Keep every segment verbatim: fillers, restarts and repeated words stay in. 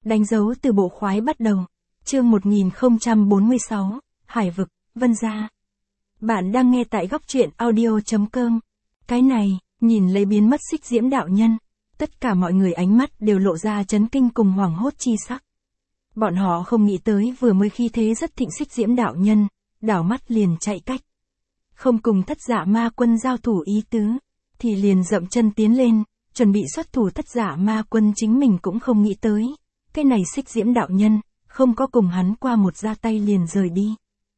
Đánh dấu từ bộ khoái bắt đầu. Chương một nghìn không trăm bốn mươi sáu, Hải vực, Vân Gia. Bạn đang nghe tại góc truyện audio chấm com. Cái này, nhìn lấy biến mất Xích Diễm đạo nhân, tất cả mọi người ánh mắt đều lộ ra chấn kinh cùng hoảng hốt chi sắc. Bọn họ không nghĩ tới vừa mới khi thế rất thịnh Xích Diễm đạo nhân, đảo mắt liền chạy cách. Không cùng Thất Dạ Ma Quân giao thủ ý tứ, thì liền dậm chân tiến lên, chuẩn bị xuất thủ. Thất Dạ Ma Quân chính mình cũng không nghĩ tới, cái này Xích Diễm đạo nhân, không có cùng hắn qua một ra tay liền rời đi.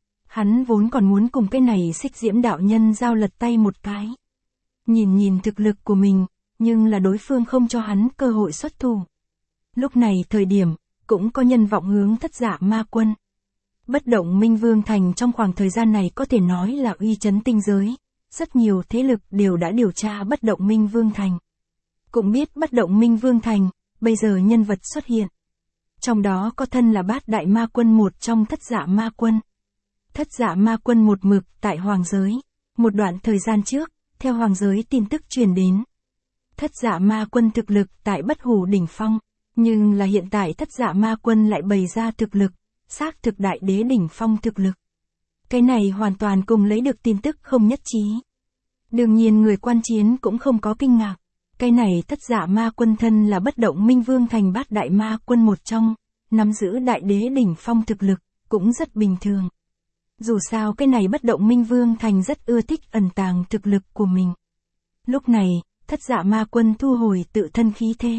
Hắn vốn còn muốn cùng cái này Xích Diễm đạo nhân giao lật tay một cái. Nhìn nhìn thực lực của mình, nhưng là đối phương không cho hắn cơ hội xuất thủ. Lúc này thời điểm, cũng có nhân vọng hướng Thất Dạ Ma Quân. Bất Động Minh Vương Thành trong khoảng thời gian này có thể nói là uy chấn tinh giới. Rất nhiều thế lực đều đã điều tra Bất Động Minh Vương Thành. Cũng biết Bất Động Minh Vương Thành, bây giờ nhân vật xuất hiện. Trong đó có thân là Bát Đại Ma Quân một trong Thất Dạ Ma Quân. Thất Dạ Ma Quân một mực tại Hoàng Giới. Một đoạn thời gian trước, theo Hoàng Giới tin tức truyền đến. Thất Dạ Ma Quân thực lực tại Bất Hủ đỉnh phong. Nhưng là hiện tại Thất Dạ Ma Quân lại bày ra thực lực, xác thực Đại Đế đỉnh phong thực lực. Cái này hoàn toàn cùng lấy được tin tức không nhất trí. Đương nhiên người quan chiến cũng không có kinh ngạc. Cái này Thất Dạ Ma Quân thân là Bất Động Minh Vương Thành Bát Đại Ma Quân một trong, nắm giữ Đại Đế đỉnh phong thực lực, cũng rất bình thường. Dù sao cái này Bất Động Minh Vương Thành rất ưa thích ẩn tàng thực lực của mình. Lúc này, Thất Dạ Ma Quân thu hồi tự thân khí thế.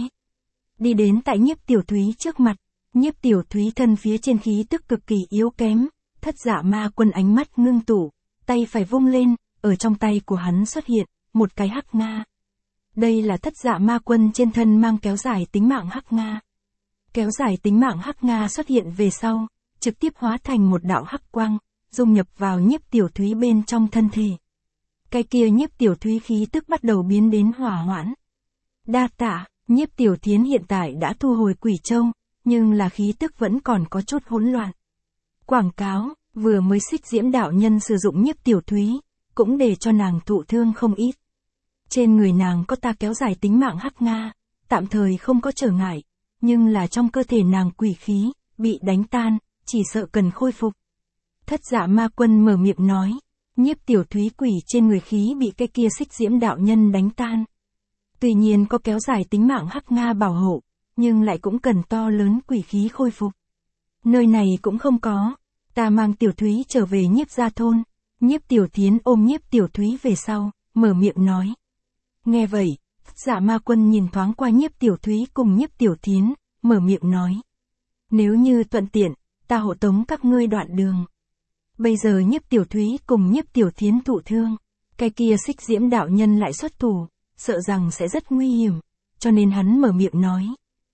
Đi đến tại Nhiếp Tiểu Thúy trước mặt. Nhiếp Tiểu Thúy thân phía trên khí tức cực kỳ yếu kém. Thất Dạ Ma Quân ánh mắt ngưng tụ, tay phải vung lên, ở trong tay của hắn xuất hiện một cái hắc nga. Đây là Thất Dạ Ma Quân trên thân mang kéo dài tính mạng hắc nga. Kéo dài tính mạng hắc nga xuất hiện về sau, trực tiếp hóa thành một đạo hắc quang, dung nhập vào Nhiếp Tiểu Thúy bên trong thân thể. Cái kia Nhiếp Tiểu Thúy khí tức bắt đầu biến đến hỏa hoãn. Đa tạ. Nhiếp Tiểu Thiến hiện tại đã thu hồi Quỷ Châu, nhưng là khí tức vẫn còn có chút hỗn loạn. Quảng cáo, vừa mới Xích Diễm đạo nhân sử dụng Nhiếp Tiểu Thúy, cũng để cho nàng thụ thương không ít. Trên người nàng có ta kéo dài tính mạng hắc nga, tạm thời không có trở ngại, nhưng là trong cơ thể nàng quỷ khí, bị đánh tan, chỉ sợ cần khôi phục. Thất Dạ Ma Quân mở miệng nói, Nhiếp Tiểu Thúy quỷ trên người khí bị cái kia Xích Diễm đạo nhân đánh tan. Tuy nhiên có kéo dài tính mạng hắc nga bảo hộ, nhưng lại cũng cần to lớn quỷ khí khôi phục. Nơi này cũng không có, ta mang Tiểu Thúy trở về Nhiếp gia thôn. Nhiếp Tiểu Thiến ôm Nhiếp Tiểu Thúy về sau, mở miệng nói. Nghe vậy, Dạ Ma Quân nhìn thoáng qua Nhiếp Tiểu Thúy cùng Nhiếp Tiểu Thiến, mở miệng nói. Nếu như thuận tiện, ta hộ tống các ngươi đoạn đường. Bây giờ Nhiếp Tiểu Thúy cùng Nhiếp Tiểu Thiến thụ thương, cái kia Xích Diễm đạo nhân lại xuất thủ, sợ rằng sẽ rất nguy hiểm, cho nên hắn mở miệng nói.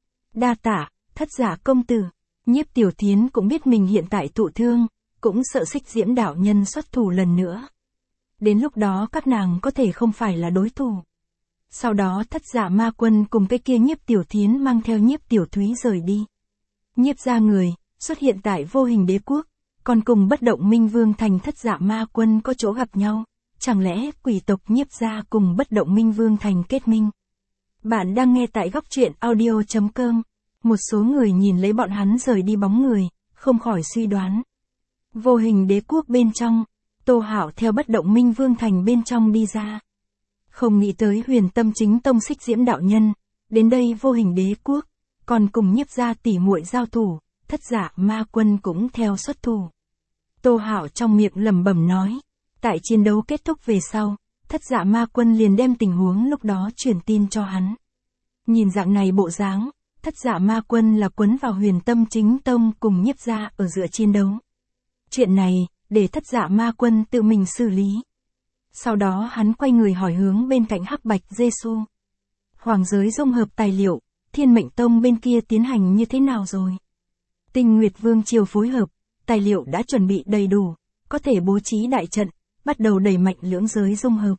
Đa tạ, Thất Dạ công tử. Nhiếp Tiểu Thiến cũng biết mình hiện tại thụ thương, cũng sợ Xích Diễm đạo nhân xuất thủ lần nữa. Đến lúc đó các nàng có thể không phải là đối thủ. Sau đó Thất Dạ Ma Quân cùng cái kia Nhiếp Tiểu Thiến mang theo Nhiếp Tiểu Thúy rời đi. Nhiếp gia người, xuất hiện tại Vô Hình Đế Quốc, còn cùng Bất Động Minh Vương Thành Thất Dạ Ma Quân có chỗ gặp nhau. Chẳng lẽ quỷ tộc Nhiếp gia cùng Bất Động Minh Vương Thành kết minh? Bạn đang nghe tại góc truyện audio chấm com. Một số người nhìn lấy bọn hắn rời đi bóng người, không khỏi suy đoán. Vô Hình Đế Quốc bên trong, Tô Hạo theo Bất Động Minh Vương Thành bên trong đi ra. Không nghĩ tới Huyền Tâm Chính Tông Xích Diễm đạo nhân, đến đây Vô Hình Đế Quốc, còn cùng Nhiếp gia tỉ muội giao thủ, Thất Dạ Ma Quân cũng theo xuất thủ. Tô Hạo trong miệng lẩm bẩm nói. Tại chiến đấu kết thúc về sau, Thất Dạ Ma Quân liền đem tình huống lúc đó truyền tin cho hắn. Nhìn dạng này bộ dáng, Thất Dạ Ma Quân là quấn vào Huyền Tâm Chính Tông cùng Nhiếp gia ở giữa chiến đấu. Chuyện này, để Thất Dạ Ma Quân tự mình xử lý. Sau đó hắn quay người hỏi hướng bên cạnh Hắc Bạch Giê-xu. Hoàng Giới dung hợp tài liệu, Thiên Mệnh Tông bên kia tiến hành như thế nào rồi? Tinh Nguyệt Vương triều phối hợp, tài liệu đã chuẩn bị đầy đủ, có thể bố trí đại trận, bắt đầu đẩy mạnh lưỡng giới dung hợp.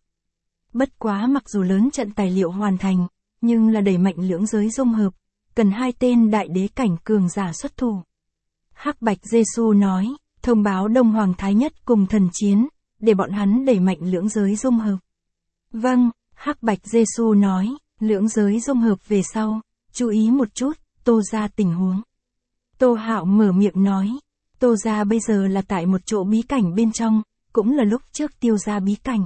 Bất quá mặc dù lớn trận tài liệu hoàn thành, nhưng là đẩy mạnh lưỡng giới dung hợp, cần hai tên đại đế cảnh cường giả xuất thủ. Hắc Bạch Giê-xu nói, thông báo Đông Hoàng Thái Nhất cùng Thần Chiến, để bọn hắn đẩy mạnh lưỡng giới dung hợp. Vâng, Hắc Bạch Giê-xu nói, lưỡng giới dung hợp về sau, chú ý một chút, Tô gia tình huống. Tô Hạo mở miệng nói, Tô gia bây giờ là tại một chỗ bí cảnh bên trong, cũng là lúc trước Tiêu gia bí cảnh.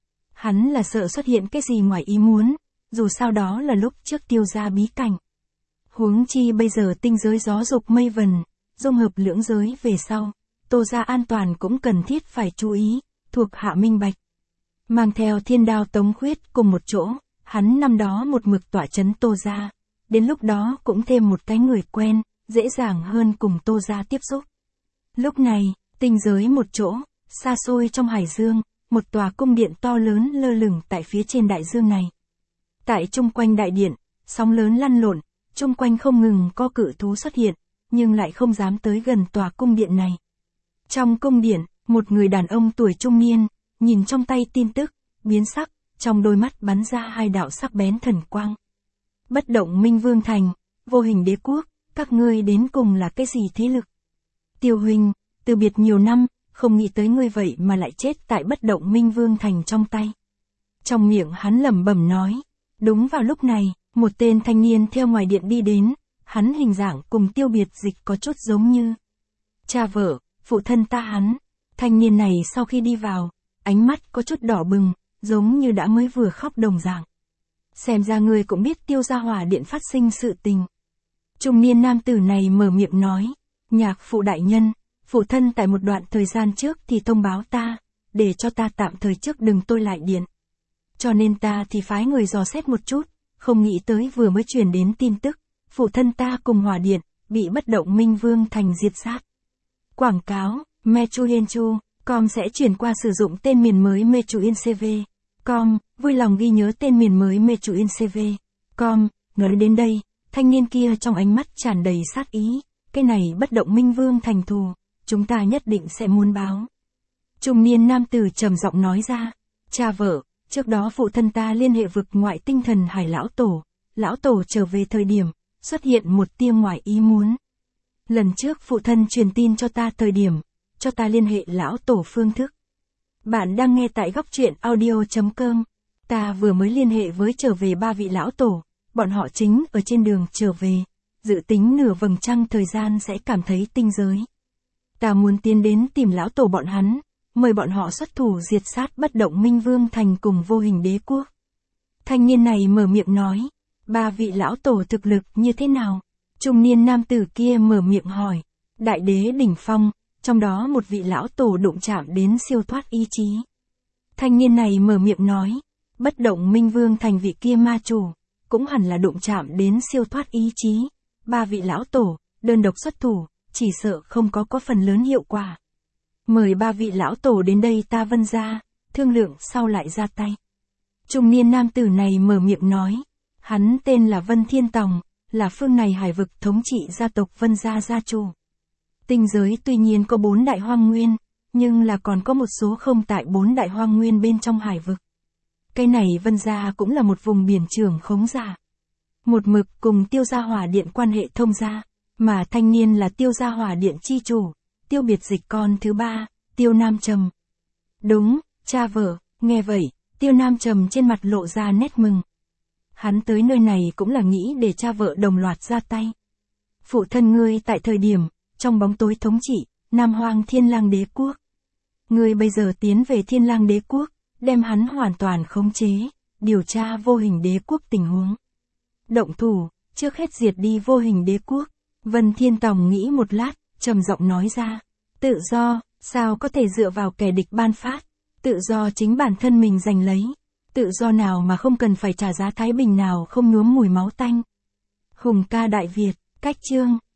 Hắn là sợ xuất hiện cái gì ngoài ý muốn, dù sao đó là lúc trước Tiêu gia bí cảnh. Huống chi bây giờ tinh giới gió dục mây vần, dung hợp lưỡng giới về sau, Tô gia an toàn cũng cần thiết phải chú ý, thuộc hạ minh bạch. Mang theo thiên đao Tống Khuyết cùng một chỗ, hắn năm đó một mực tỏa chấn Tô gia, đến lúc đó cũng thêm một cái người quen, dễ dàng hơn cùng Tô gia tiếp xúc. Lúc này, tinh giới một chỗ, xa xôi trong hải dương, một tòa cung điện to lớn lơ lửng tại phía trên đại dương này. Tại chung quanh đại điện, sóng lớn lăn lộn, chung quanh không ngừng có cự thú xuất hiện, nhưng lại không dám tới gần tòa cung điện này. Trong cung điện, một người đàn ông tuổi trung niên, nhìn trong tay tin tức, biến sắc, trong đôi mắt bắn ra hai đạo sắc bén thần quang. Bất động Minh Vương Thành, Vô Hình Đế Quốc, các ngươi đến cùng là cái gì thế lực? Tiêu huynh, từ biệt nhiều năm, không nghĩ tới ngươi vậy mà lại chết tại Bất động Minh Vương Thành trong tay. Trong miệng hắn lẩm bẩm nói, đúng vào lúc này, một tên thanh niên theo ngoài điện đi đến, hắn hình dạng cùng Tiêu Biệt Dịch có chút giống như cha vợ, phụ thân ta hắn. Thanh niên này sau khi đi vào, ánh mắt có chút đỏ bừng, giống như đã mới vừa khóc đồng dạng. Xem ra ngươi cũng biết Tiêu gia hỏa điện phát sinh sự tình. Trung niên nam tử này mở miệng nói, nhạc phụ đại nhân, phụ thân tại một đoạn thời gian trước thì thông báo ta, để cho ta tạm thời trước đừng tôi lại điện. Cho nên ta thì phái người dò xét một chút, không nghĩ tới vừa mới truyền đến tin tức, phụ thân ta cùng hỏa điện, bị Bất động Minh Vương Thành diệt sát. Quảng cáo, Mechuyenchu, com sẽ chuyển qua sử dụng tên miền mới Mechuyencv. Com, vui lòng ghi nhớ tên miền mới Mechuyencv. Com, nói đến đây, thanh niên kia trong ánh mắt tràn đầy sát ý, cái này Bất động Minh Vương Thành thù, chúng ta nhất định sẽ muốn báo. Trung niên nam tử trầm giọng nói ra, cha vợ, trước đó phụ thân ta liên hệ vực ngoại tinh thần Hải lão tổ, lão tổ trở về thời điểm, xuất hiện một tia ngoại ý muốn. Lần trước phụ thân truyền tin cho ta thời điểm, cho ta liên hệ lão tổ phương thức. Bạn đang nghe tại góc truyện audio chấm com. Ta vừa mới liên hệ với trở về ba vị lão tổ, bọn họ chính ở trên đường trở về, dự tính nửa vầng trăng thời gian sẽ cảm thấy tinh giới. Ta muốn tiến đến tìm lão tổ bọn hắn, mời bọn họ xuất thủ diệt sát Bất động Minh Vương Thành cùng Vô Hình Đế Quốc. Thanh niên này mở miệng nói, ba vị lão tổ thực lực như thế nào? Trung niên nam tử kia mở miệng hỏi, đại đế đỉnh phong, trong đó một vị lão tổ đụng chạm đến siêu thoát ý chí. Thanh niên này mở miệng nói, Bất động Minh Vương Thành vị kia ma chủ, cũng hẳn là đụng chạm đến siêu thoát ý chí. Ba vị lão tổ, đơn độc xuất thủ, chỉ sợ không có có phần lớn hiệu quả. Mời ba vị lão tổ đến đây ta Vân gia, thương lượng sau lại ra tay. Trung niên nam tử này mở miệng nói, hắn tên là Vân Thiên Tòng, là phương này hải vực thống trị gia tộc Vân gia gia chủ. Tinh giới tuy nhiên có bốn đại hoang nguyên, nhưng là còn có một số không tại bốn đại hoang nguyên bên trong hải vực. Cái này Vân gia cũng là một vùng biển trường khống giả. Một mực cùng Tiêu gia hỏa điện quan hệ thông gia, mà thanh niên là Tiêu gia hỏa điện chi chủ, Tiêu Biệt Dịch con thứ ba, Tiêu Nam Trầm. Đúng, cha vợ, nghe vậy, Tiêu Nam Trầm trên mặt lộ ra nét mừng. Hắn tới nơi này cũng là nghĩ để cha vợ đồng loạt ra tay. Phụ thân ngươi tại thời điểm, trong bóng tối thống trị, Nam Hoang Thiên Lang Đế Quốc. Ngươi bây giờ tiến về Thiên Lang Đế Quốc, đem hắn hoàn toàn khống chế, điều tra Vô Hình Đế Quốc tình huống. Động thủ, trước hết diệt đi Vô Hình Đế Quốc. Vân Thiên Tòng nghĩ một lát, trầm giọng nói ra, tự do, sao có thể dựa vào kẻ địch ban phát, tự do chính bản thân mình giành lấy, tự do nào mà không cần phải trả giá thái bình nào không nhuốm mùi máu tanh. Hùng ca Đại Việt, cách chương,